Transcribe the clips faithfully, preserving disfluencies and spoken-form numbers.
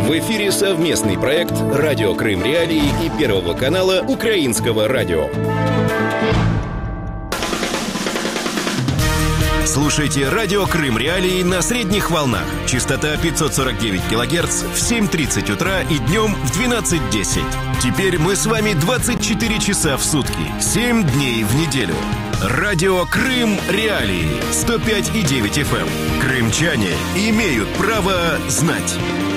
В эфире совместный проект «Радио Крым Реалии» и Первого канала Украинского радио. Слушайте «Радио Крым Реалии» на средних волнах. Частота пятьсот сорок девять килогерц в семь тридцать утра и днем в двенадцать десять. Теперь мы с вами двадцать четыре часа в сутки, семь дней в неделю. «Радио Крым Реалии» сто пять и девять эф эм. Крымчане имеют право знать.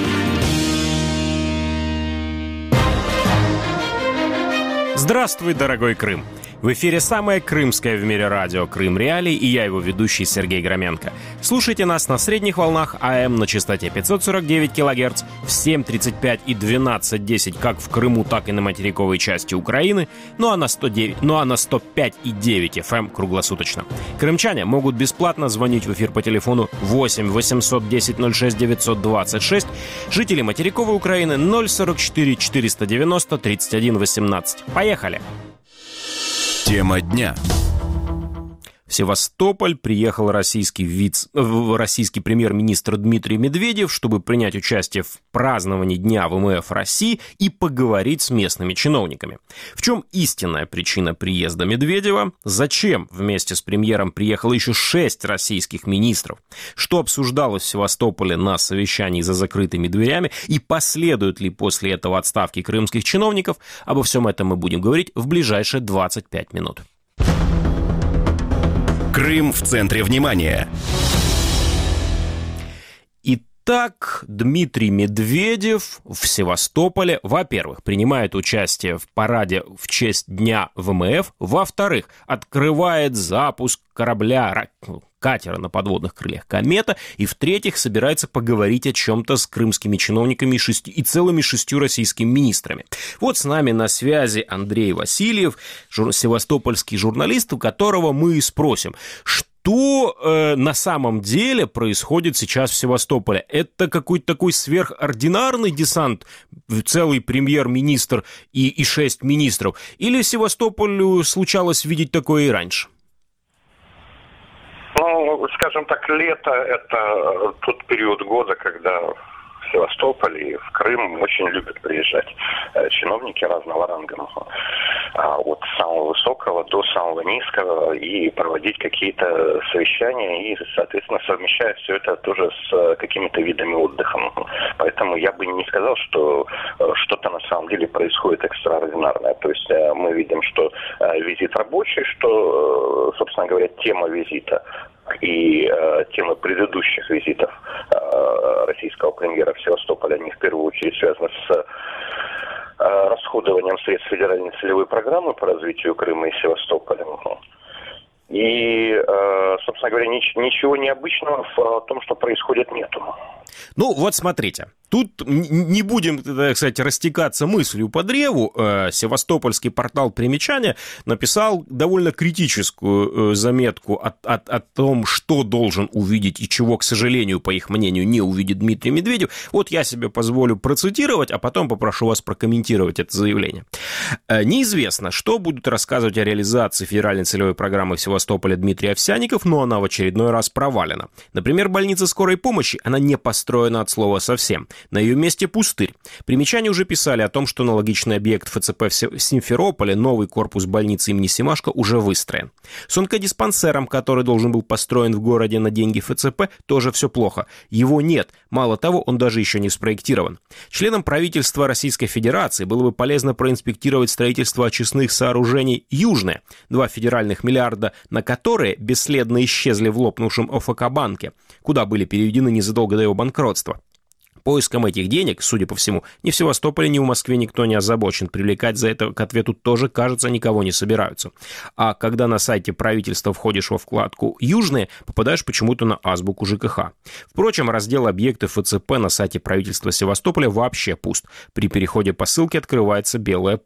Здравствуй, дорогой Крым! В эфире самое крымское в мире радио «Крым Реалии» и я, его ведущий Сергей Громенко. Слушайте нас на средних волнах АМ на частоте пятьсот сорок девять килогерц в семь тридцать пять и двенадцать десять как в Крыму, так и на материковой части Украины, ну а на сто девять, ну а на сто пять и девять эф эм круглосуточно. Крымчане могут бесплатно звонить в эфир по телефону восемь восемьсот десять ноль шесть девятьсот двадцать шесть, жители материковой Украины ноль сорок четыре четыреста девяносто тридцать один восемнадцать. Поехали! Тема дня. В Севастополь приехал российский, вице, российский премьер-министр Дмитрий Медведев, чтобы принять участие в праздновании Дня вэ эм эф России и поговорить с местными чиновниками. В чем истинная причина приезда Медведева? Зачем вместе с премьером приехало еще шесть российских министров? Что обсуждалось в Севастополе на совещании за закрытыми дверями? И последуют ли после этого отставки крымских чиновников? Обо всем этом мы будем говорить в ближайшие двадцать пять минут. Крым в центре внимания. Итак, Дмитрий Медведев в Севастополе, во-первых, принимает участие в параде в честь Дня вэ эм эф, во-вторых, открывает запуск корабля, катера на подводных крыльях «Комета», и, в-третьих, собирается поговорить о чем-то с крымскими чиновниками и, шести, и целыми шестью российскими министрами. Вот с нами на связи Андрей Васильев, жур, севастопольский журналист, у которого мы и спросим, что э, на самом деле происходит сейчас в Севастополе? Это какой-то такой сверхординарный десант, целый премьер-министр и, и шесть министров? Или Севастополю случалось видеть такое и раньше? Ну, скажем так, лето – это тот период года, когда в Севастополь и в Крым очень любят приезжать чиновники разного ранга, от самого высокого до самого низкого, и проводить какие-то совещания, и, соответственно, совмещая все это тоже с какими-то видами отдыха. Поэтому я бы не сказал, что что-то на самом деле происходит экстраординарное. То есть мы видим, что визит рабочий, что, собственно говоря, тема визита и э, темы предыдущих визитов э, российского премьера в Севастополь, они в первую очередь связаны с э, расходованием средств федеральной целевой программы по развитию Крыма и Севастополя. И, э, собственно говоря, нич- ничего необычного в том, что происходит, нету. Ну, вот смотрите. Тут не будем, так сказать, растекаться мыслью по древу. Севастопольский портал «Примечания» написал довольно критическую заметку о, о, о том, что должен увидеть и чего, к сожалению, по их мнению, не увидит Дмитрий Медведев. Вот я себе позволю процитировать, а потом попрошу вас прокомментировать это заявление. Неизвестно, что будут рассказывать о реализации федеральной целевой программы в Севастополе Дмитрий Овсянников, но она в очередной раз провалена. Например, больница скорой помощи, она не построена от слова совсем. На ее месте пустырь. Примечания уже писали о том, что аналогичный объект эф цэ пэ в Симферополе, новый корпус больницы имени Семашко, уже выстроен. С онкодиспансером, который должен был построен в городе на деньги эф цэ пэ, тоже все плохо. Его нет. Мало того, он даже еще не спроектирован. Членам правительства Российской Федерации было бы полезно проинспектировать строительство очистных сооружений «Южное». Два федеральных миллиарда, на которые бесследно исчезли в лопнувшем о эф ка-банке, куда были переведены незадолго до его банкротства. Поиском этих денег, судя по всему, ни в Севастополе, ни в Москве никто не озабочен. Привлекать за это к ответу тоже, кажется, никого не собираются. А когда на сайте правительства входишь во вкладку «Южные», попадаешь почему-то на азбуку жэ ка ха. Впрочем, раздел «Объекты эф цэ пэ» на сайте правительства Севастополя вообще пуст. При переходе по ссылке открывается белое поле.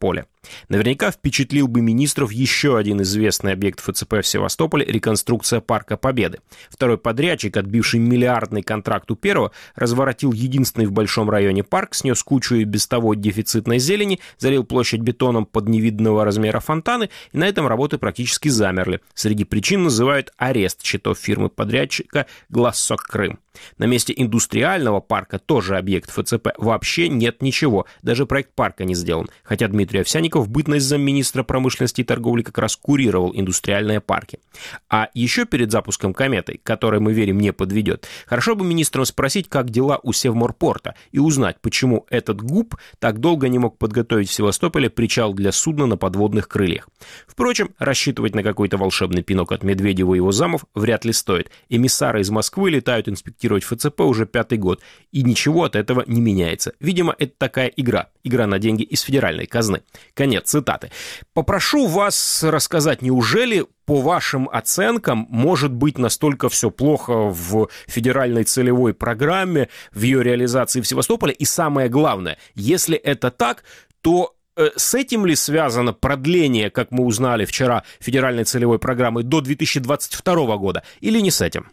Наверняка впечатлил бы министров еще один известный объект ФЦП в Севастополе – реконструкция Парка Победы. Второй подрядчик, отбивший миллиардный контракт у первого, разворотил единственный в большом районе парк, снес кучу и без того дефицитной зелени, залил площадь бетоном под невиданного размера фонтаны, и на этом работы практически замерли. Среди причин называют арест счетов фирмы-подрядчика «Глассок Крым». На месте индустриального парка, тоже объект ФЦП, вообще нет ничего. Даже проект парка не сделан. Хотя Дмитрий Овсянников в бытность замминистра промышленности и торговли как раз курировал индустриальные парки. А еще перед запуском кометы, которой, мы верим, не подведет, хорошо бы министрам спросить, как дела у Севморпорта, и узнать, почему этот ГУП так долго не мог подготовить в Севастополе причал для судна на подводных крыльях. Впрочем, рассчитывать на какой-то волшебный пинок от Медведева и его замов вряд ли стоит. Эмиссары из Москвы летают инспектировать ФЦП уже пятый год, и ничего от этого не меняется. Видимо, это такая игра. Игра на деньги из федеральной казны. Конец цитаты. Попрошу вас рассказать, неужели, по вашим оценкам, может быть настолько все плохо в федеральной целевой программе, в ее реализации в Севастополе? И самое главное, если это так, то с этим ли связано продление, как мы узнали вчера, федеральной целевой программы до две тысячи двадцать второго года, или не с этим?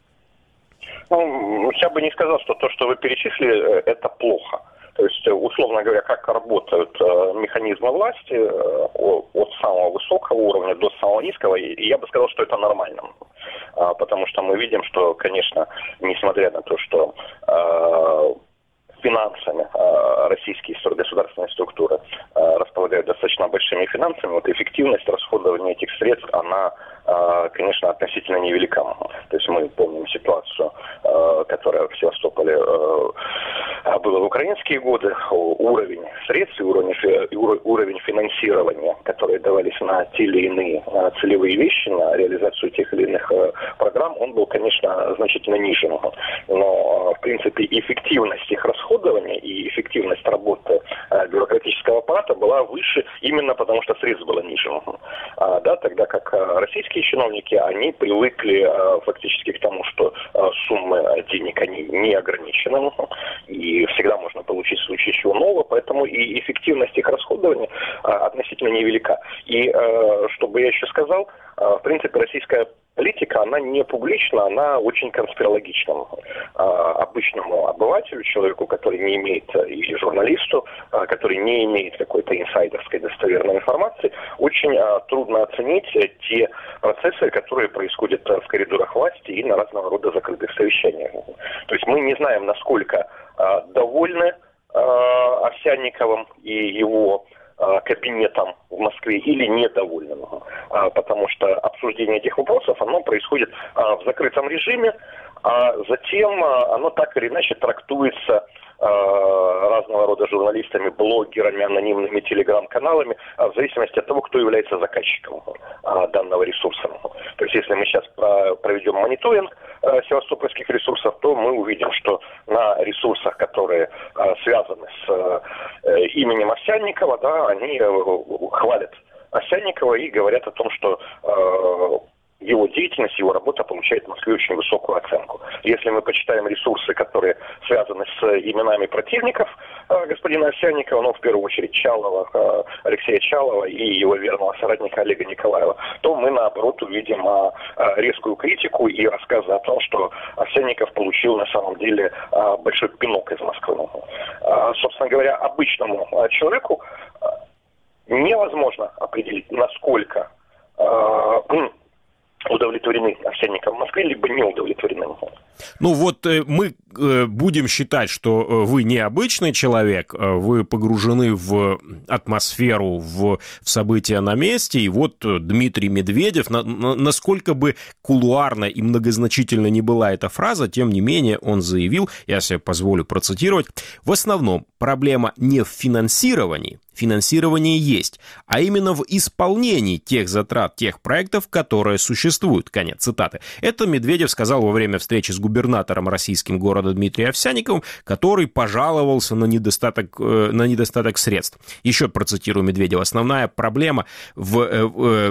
Ну, я бы не сказал, что то, что вы перечислили, это плохо. То есть, условно говоря, как работают э, механизмы власти э, от самого высокого уровня до самого низкого, и я бы сказал, что это нормально. А, потому что мы видим, что, конечно, несмотря на то, что э, финансами э, российские государственные структуры э, располагают достаточно большими финансами, вот эффективность расходования этих средств, она, э, конечно, относительно невелика. То есть мы помним ситуацию, э, которая в Севастополе э, была в украинские годы, уровень средств и уровень, уровень финансирования, которые давались на те или иные э, целевые вещи, на реализацию тех или иных э, программ, он был, конечно, значительно ниже. Но, э, в принципе, эффективность их расходов и эффективность работы э, бюрократического аппарата была выше именно потому, что средств было ниже. А, да, тогда как э, российские чиновники, они привыкли э, фактически к тому, что э, суммы денег, они не ограничены, и всегда можно получить в случае чего нового, поэтому и эффективность их расходования э, относительно невелика. И, э, чтобы я еще сказал, э, в принципе, российская политика, она не публична, она очень конспирологична. А, обычному обывателю, человеку, который не имеет, и журналисту, а, который не имеет какой-то инсайдерской достоверной информации, очень а, трудно оценить те процессы, которые происходят в коридорах власти и на разного рода закрытых совещаниях. То есть мы не знаем, насколько а, довольны а, Овсянниковым и его кабинетом в Москве или недовольным, потому что обсуждение этих вопросов, оно происходит в закрытом режиме, а затем оно так или иначе трактуется разного рода журналистами, блогерами, анонимными телеграм-каналами, в зависимости от того, кто является заказчиком данного ресурса. То есть, если мы сейчас проведем мониторинг севастопольских ресурсов, то мы увидим, что на ресурсах, которые связаны с именем Овсянникова, да, они хвалят Овсянникова и говорят о том, что его деятельность, его работа получает в Москве очень высокую оценку. Если мы почитаем ресурсы, которые связаны с именами противников э, господина Овсянникова, ну, в первую очередь Чалова, э, Алексея Чалова и его верного соратника Олега Николаева, то мы, наоборот, увидим э, резкую критику и рассказы о том, что Овсянников получил, на самом деле, э, большой пинок из Москвы. Э, собственно говоря, обычному э, человеку э, невозможно определить, насколько э, удовлетворены Овсянником в Москве, либо не удовлетворены. Ну вот мы будем считать, что вы необычный человек, вы погружены в атмосферу, в, в события на месте, и вот Дмитрий Медведев, на, на, насколько бы кулуарно и многозначительно не была эта фраза, тем не менее он заявил, я себе позволю процитировать, в основном проблема не в финансировании, финансирование есть, а именно в исполнении тех затрат, тех проектов, которые существуют. Конец цитаты. Это Медведев сказал во время встречи с губернатором российским города Дмитрием Овсянниковым, который пожаловался на недостаток, на недостаток средств. Еще процитирую Медведева. Основная проблема в...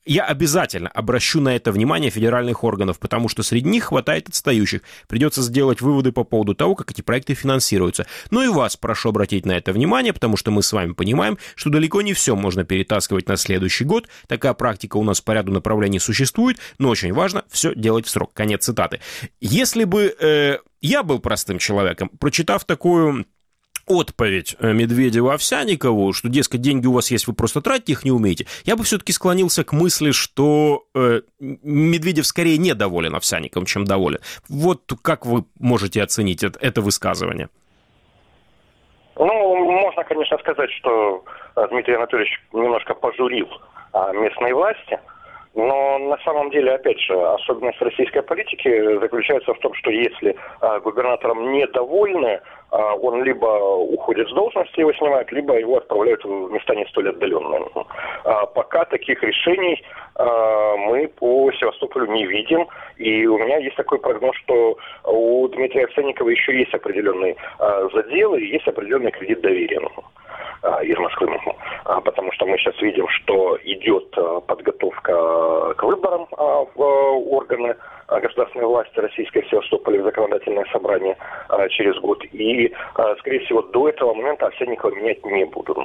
Я обязательно обращу на это внимание федеральных органов, потому что среди них хватает отстающих. Придется сделать выводы по поводу того, как эти проекты финансируются. Ну и вас прошу обратить на это внимание, потому что мы с вами понимаем, что далеко не все можно перетаскивать на следующий год. Такая практика у нас по ряду направлений существует, но очень важно все делать в срок. Конец цитаты. Если бы э, я был простым человеком, прочитав такую отповедь Медведеву-Овсянникову, что, дескать, деньги у вас есть, вы просто тратить их не умеете, я бы все-таки склонился к мысли, что э, Медведев скорее недоволен Овсянниковым, чем доволен. Вот как вы можете оценить это, это высказывание? Ну, можно, конечно, сказать, что Дмитрий Анатольевич немножко пожурил местные власти, но на самом деле, опять же, особенность российской политики заключается в том, что если а, губернатором недовольны, а, он либо уходит с должности, его снимают, либо его отправляют в места не столь отдаленные. А, пока таких решений а, мы по Севастополю не видим, и у меня есть такой прогноз, что у Дмитрия Овсянникова еще есть определенные а, заделы, и есть определенный кредит доверия из Москвы, потому что мы сейчас видим, что идет подготовка к выборам в органы государственной власти российской в Севастополе, в законодательное собрание через год. И, скорее всего, до этого момента Овсянникова менять не будут.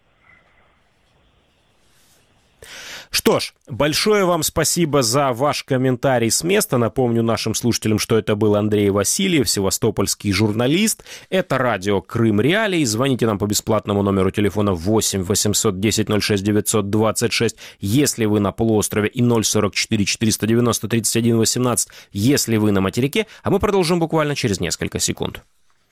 Что ж, большое вам спасибо за ваш комментарий с места. Напомню нашим слушателям, что это был Андрей Васильев, севастопольский журналист. Это радио Крым Реалии. Звоните нам по бесплатному номеру телефона восемь восемьсот десять ноль шесть девятьсот двадцать шесть, если вы на полуострове, и ноль сорок четыре четыреста девяносто тридцать один восемнадцать, если вы на материке. А мы продолжим буквально через несколько секунд.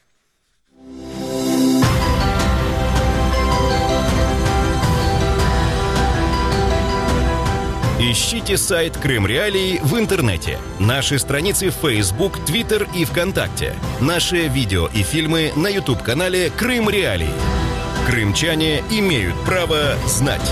Ищите сайт Крым Реалии в интернете, наши страницы в Facebook, Twitter и ВКонтакте, наши видео и фильмы на YouTube-канале Крым Реалии. Крымчане имеют право знать.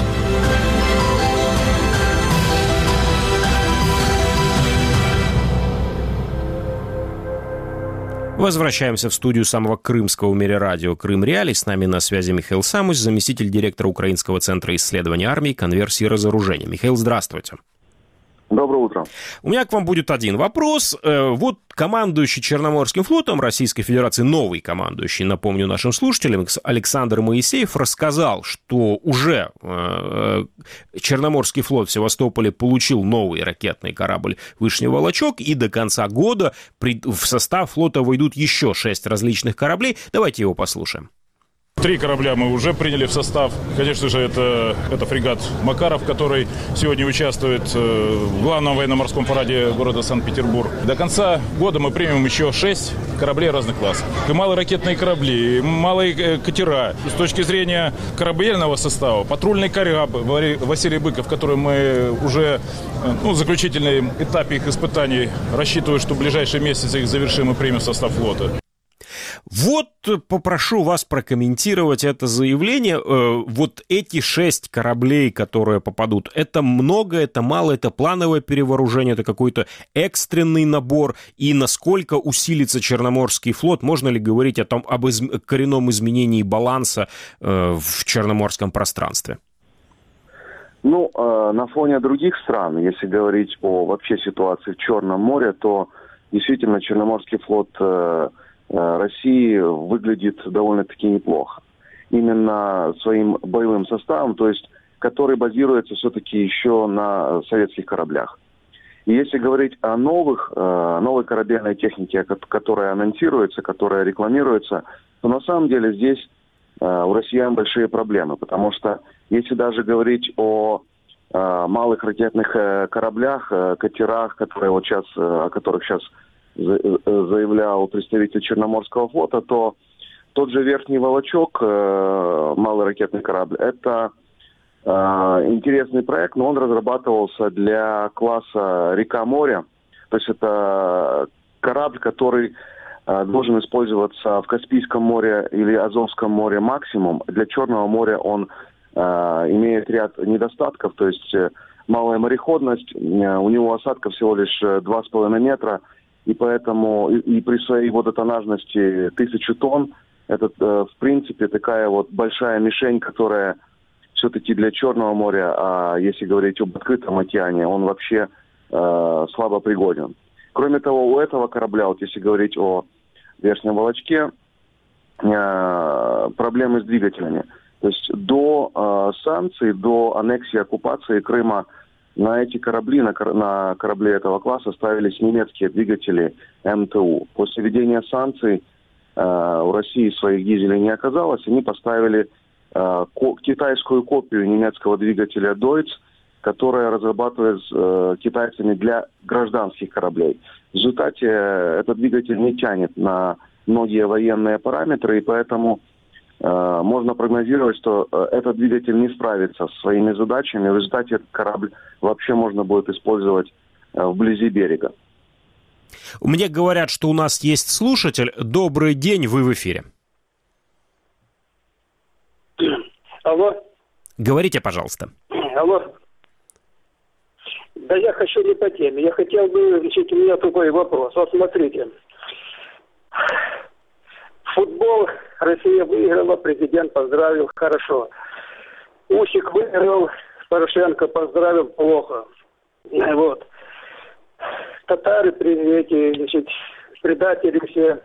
Возвращаемся в студию самого крымского в мире радио «Крым Реалии». С нами на связи Михаил Самусь, заместитель директора Украинского центра исследования армии, конверсии и разоружения. Михаил, здравствуйте. Доброе утро. У меня к вам будет один вопрос. Вот командующий Черноморским флотом Российской Федерации, новый командующий, напомню нашим слушателям, Александр Моисеев рассказал, что уже Черноморский флот в Севастополе получил новый ракетный корабль «Вышний Волочок», и до конца года в состав флота войдут еще шесть различных кораблей. Давайте его послушаем. Три корабля мы уже приняли в состав. Конечно же, это, это фрегат «Макаров», который сегодня участвует в главном военно-морском параде города Санкт-Петербург. До конца года мы примем еще шесть кораблей разных классов. И малые ракетные корабли, и малые катера. С точки зрения корабельного состава, патрульный корабль Василий Быков, который мы уже ну, в заключительном этапе их испытаний рассчитываю, что в ближайшие месяцы их завершим и примем в состав флота. Вот попрошу вас прокомментировать это заявление. Вот эти шесть кораблей, которые попадут, это много, это мало, это плановое перевооружение, это какой-то экстренный набор? И насколько усилится Черноморский флот? Можно ли говорить о том, об из... коренном изменении баланса в черноморском пространстве? Ну, на фоне других стран, если говорить о вообще ситуации в Черном море, то действительно Черноморский флот России выглядит довольно-таки неплохо. Именно своим боевым составом, то есть который базируется все-таки еще на советских кораблях. И если говорить о новых, новой корабельной технике, которая анонсируется, которая рекламируется, то на самом деле здесь у россиян большие проблемы, потому что если даже говорить о малых ракетных кораблях, катерах, которые вот сейчас, о которых сейчас заявлял представитель Черноморского флота, то тот же Верхний Волочок, малый ракетный корабль, это интересный проект, но он разрабатывался для класса река-море. То есть это корабль, который должен использоваться в Каспийском море или Азовском море максимум. Для Черного моря он имеет ряд недостатков, то есть малая мореходность, у него осадка всего лишь два с половиной метра, и поэтому и, и при своей водотоннажности тысячу тонн, это, в принципе, такая вот большая мишень, которая все-таки для Черного моря, а если говорить об открытом океане, он вообще э, слабо пригоден. Кроме того, у этого корабля, вот если говорить о Верхнем Волочке, э, проблемы с двигателями. То есть до э, санкций, до аннексии, оккупации Крыма на эти корабли, на, на корабле этого класса ставились немецкие двигатели эм тэ у. После введения санкций э, у России своих дизелей не оказалось, они поставили э, ко- китайскую копию немецкого двигателя Deutz, которая разрабатывается э, китайцами для гражданских кораблей. В результате этот двигатель не тянет на многие военные параметры, и поэтому э, можно прогнозировать, что э, этот двигатель не справится со своими задачами. В результате этот корабль вообще можно будет использовать э, вблизи берега. Мне говорят, что у нас есть слушатель. Добрый день, вы в эфире. Алло. Говорите, пожалуйста. Алло. Да я хочу не по теме. Я хотел бы, значит, у меня такой вопрос. Вот смотрите. Футбол Россия выиграла, президент поздравил, хорошо. Усик выиграл, Порошенко поздравил, плохо. Вот. Татары, эти, значит, предатели все,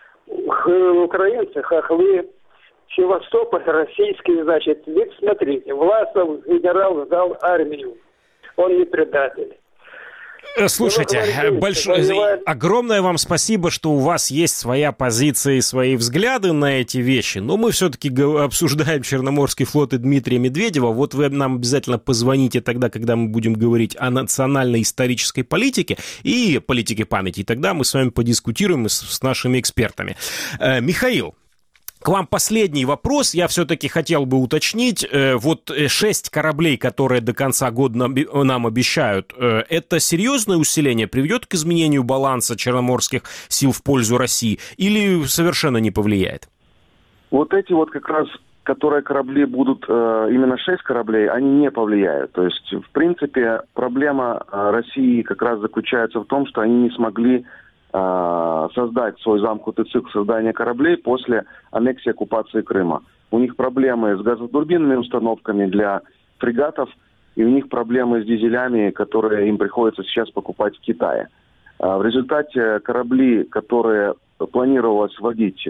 украинцы, хохлы, Севастополь российский, значит, ведь смотрите, Власов, генерал, сдал армию. Он не предатель. Слушайте, большое, огромное вам спасибо, что у вас есть своя позиция и свои взгляды на эти вещи, но мы все-таки обсуждаем Черноморский флот и Дмитрия Медведева. Вот вы нам обязательно позвоните тогда, когда мы будем говорить о национальной исторической политике и политике памяти, и тогда мы с вами подискутируем с, с нашими экспертами. Михаил, к вам последний вопрос. Я все-таки хотел бы уточнить. Вот шесть кораблей, которые до конца года нам обещают, это серьезное усиление приведет к изменению баланса черноморских сил в пользу России или совершенно не повлияет? Вот эти вот как раз, которые корабли будут, именно шесть кораблей, они не повлияют. То есть, в принципе, проблема России как раз заключается в том, что они не смогли создать свой замкнутый цикл создания кораблей после аннексии оккупации Крыма. У них проблемы с газотурбинными установками для фрегатов, и у них проблемы с дизелями, которые им приходится сейчас покупать в Китае. В результате корабли, которые планировалось вводить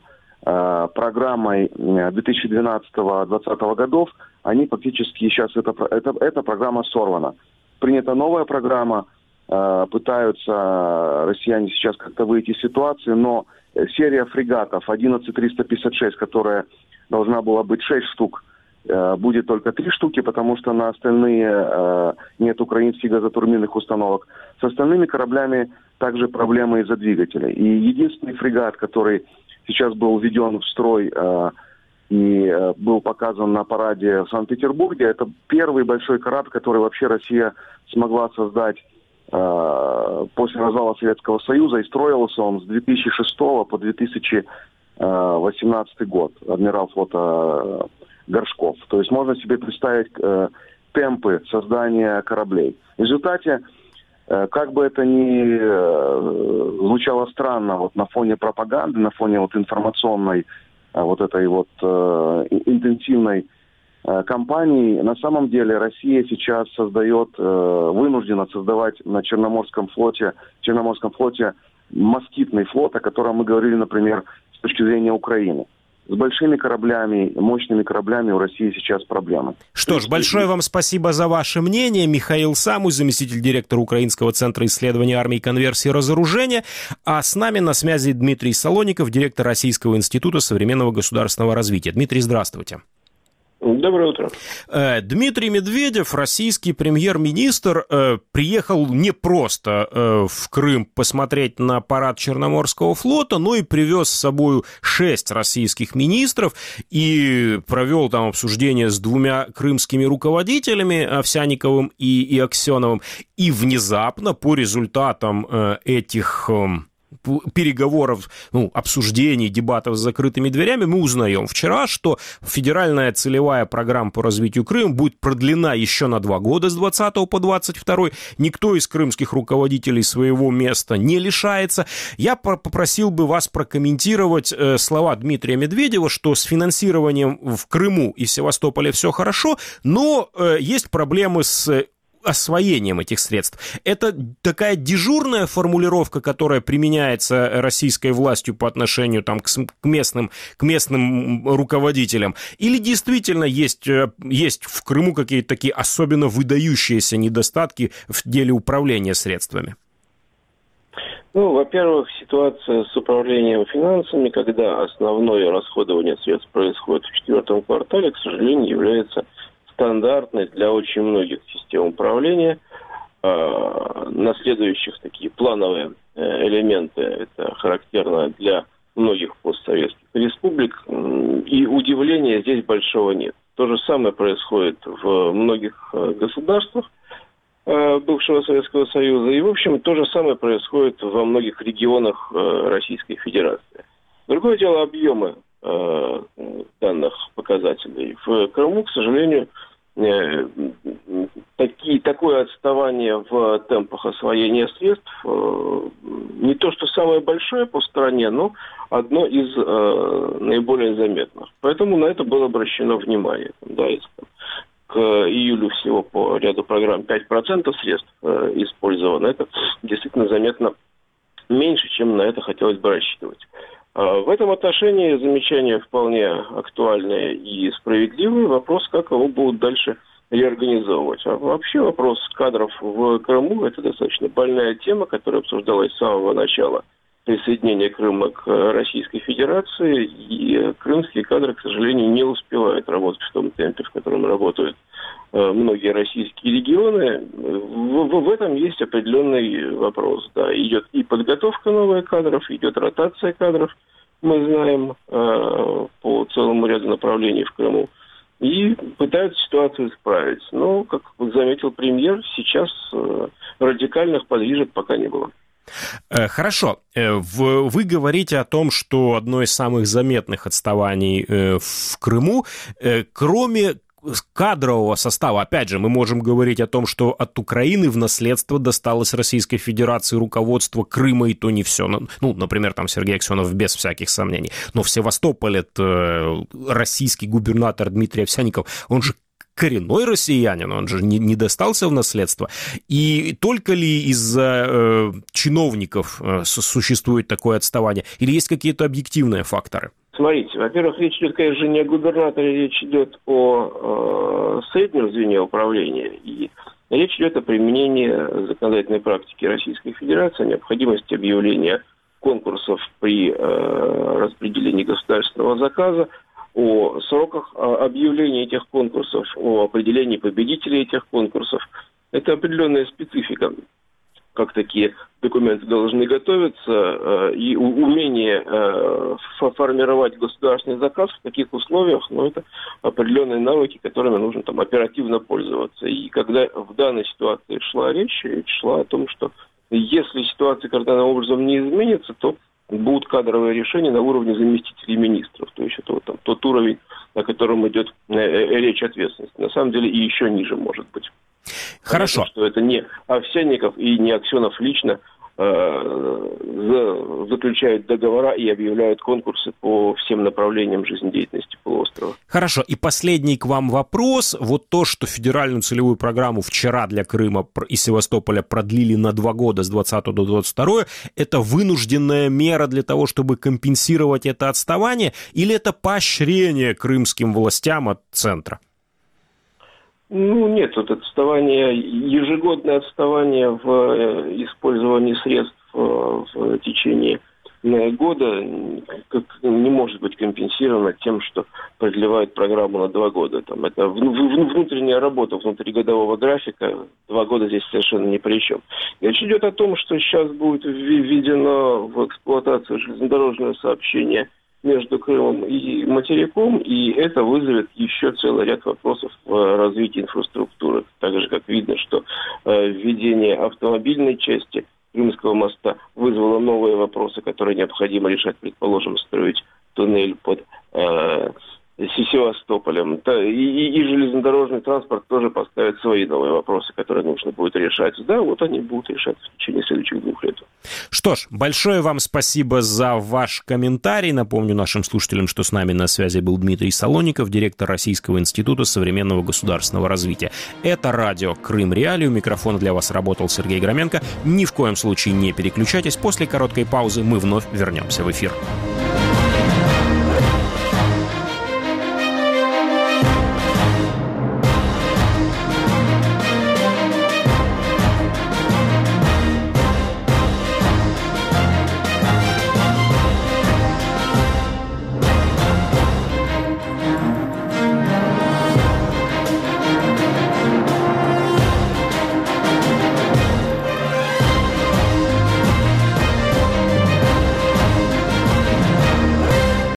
программой две тысячи двенадцатого — две тысячи двадцатого годов, они фактически сейчас, эта, эта, эта программа сорвана. Принята новая программа, пытаются россияне сейчас как-то выйти из ситуации, но серия фрегатов одиннадцать триста пятьдесят шесть, которая должна была быть шесть штук, будет только три штуки, потому что на остальные нет украинских газотурбинных установок. С остальными кораблями также проблемы из-за двигателей. И единственный фрегат, который сейчас был введен в строй и был показан на параде в Санкт-Петербурге, это первый большой корабль, который вообще Россия смогла создать после развала Советского Союза, и строился он с две тысячи шестого по две тысячи восемнадцатый год, адмирал флота Горшков. То есть можно себе представить темпы создания кораблей. В результате, как бы это ни звучало странно, вот на фоне пропаганды, на фоне вот информационной, вот этой вот интенсивной компаний, на самом деле Россия сейчас создает, вынуждена создавать на Черноморском флоте, Черноморском флоте москитный флот, о котором мы говорили, например, с точки зрения Украины. С большими кораблями, мощными кораблями у России сейчас проблемы. Что ж, большое вам спасибо за ваше мнение. Михаил Самуй, заместитель директора Украинского центра исследований армии, конверсии и разоружения. А с нами на связи Дмитрий Солоников, директор Российского института современного государственного развития. Дмитрий, здравствуйте. Доброе утро. Дмитрий Медведев, российский премьер-министр, приехал не просто в Крым посмотреть на парад Черноморского флота, но и привез с собой шесть российских министров и провел там обсуждение с двумя крымскими руководителями, Овсянниковым и, и Аксеновым. И внезапно по результатам этих переговоров, ну, обсуждений, дебатов с закрытыми дверями мы узнаем вчера, что федеральная целевая программа по развитию Крыма будет продлена еще на два года с двадцатого по двадцать второй. Никто из крымских руководителей своего места не лишается. Я попросил бы вас прокомментировать э, слова Дмитрия Медведева, что с финансированием в Крыму и Севастополе все хорошо, но э, есть проблемы с освоением этих средств. Это такая дежурная формулировка, которая применяется российской властью по отношению там, к местным, к местным руководителям? Или действительно есть, есть в Крыму какие-то такие особенно выдающиеся недостатки в деле управления средствами? Ну, во-первых, ситуация с управлением финансами, когда основное расходование средств происходит в четвертом квартале, к сожалению, является стандартной для очень многих систем управления. На следующих такие плановые элементы, это характерно для многих постсоветских республик, и удивления здесь большого нет. То же самое происходит в многих государствах бывшего Советского Союза, и, в общем, то же самое происходит во многих регионах Российской Федерации. Другое дело объемы данных показателей. В Крыму, к сожалению, такие, такое отставание в темпах освоения средств не то что самое большое по стране, но одно из э, наиболее заметных. Поэтому на это было обращено внимание. Да, к июлю всего по ряду программ пять процентов средств э, использовано. Это действительно заметно меньше, чем на это хотелось бы рассчитывать. В этом отношении замечания вполне актуальные и справедливые. Вопрос, как его будут дальше реорганизовывать. А вообще вопрос кадров в Крыму – это достаточно больная тема, которая обсуждалась с самого начала присоединения Крыма к Российской Федерации. И крымские кадры, к сожалению, не успевают работать в том темпе, в котором работают многие российские регионы. В, в, в этом есть определенный вопрос. Да. Идет и подготовка новых кадров, идет ротация кадров, мы знаем, э, по целому ряду направлений в Крыму. И пытаются ситуацию исправить. Но, как заметил премьер, сейчас э, радикальных подвижек пока не было. Хорошо. Вы говорите о том, что одно из самых заметных отставаний в Крыму, кроме кадрового состава, опять же, мы можем говорить о том, что от Украины в наследство досталось Российской Федерации руководство Крыма, и то не все. Ну, например, там Сергей Аксенов без всяких сомнений. Но в Севастополе российский губернатор Дмитрий Овсянников, он же коренной россиянин, он же не, не достался в наследство. И только ли из-за э, чиновников э, существует такое отставание? Или есть какие-то объективные факторы? Смотрите, во-первых, речь идет, конечно, не о губернаторе, речь идет о э, среднем звене управления. И речь идет о применении законодательной практики Российской Федерации, о необходимости объявления конкурсов при э, распределении государственного заказа, о сроках объявления этих конкурсов, о определении победителей этих конкурсов. Это определенная специфика, как такие документы должны готовиться, и умение формировать государственный заказ в таких условиях, ну, это определенные навыки, которыми нужно там оперативно пользоваться. И когда в данной ситуации шла речь, речь шла о том, что если ситуация кардинальным образом не изменится, то будут кадровые решения на уровне заместителей министров. То есть это вот там тот уровень, на котором идет речь ответственности. На самом деле и еще ниже может быть. Хорошо. Понятно, что это не Овсянников и не Аксенов лично э, заключают договора и объявляют конкурсы по всем направлениям жизнедеятельности полуострова. Хорошо. И последний к вам вопрос. Вот то, что федеральную целевую программу вчера для Крыма и Севастополя продлили на два года с двадцатого до двадцать второго, это вынужденная мера для того, чтобы компенсировать это отставание, или это поощрение крымским властям от центра? Ну, нет, вот отставание, ежегодное отставание в использовании средств в течение года не может быть компенсировано тем, что продлевают программу на два года. Там это внутренняя работа внутригодового графика, два года здесь совершенно ни при чем. Речь идет о том, что сейчас будет введено в эксплуатацию железнодорожное сообщение между Крымом и материком, и это вызовет еще целый ряд вопросов в развитии инфраструктуры. Так же, как видно, что э, введение автомобильной части Крымского моста вызвало новые вопросы, которые необходимо решать, предположим, строить туннель под э, Севастополем. И, и, и железнодорожный транспорт тоже поставит свои новые вопросы, которые нужно будет решать. Да, вот они будут решаться в течение следующих двух лет. Что ж, большое вам спасибо за ваш комментарий. Напомню нашим слушателям, что с нами на связи был Дмитрий Солоников, директор Российского института современного государственного развития. Это радио «Крым Реалии». У микрофона для вас работал Сергей Громенко. Ни в коем случае не переключайтесь. После короткой паузы мы вновь вернемся в эфир.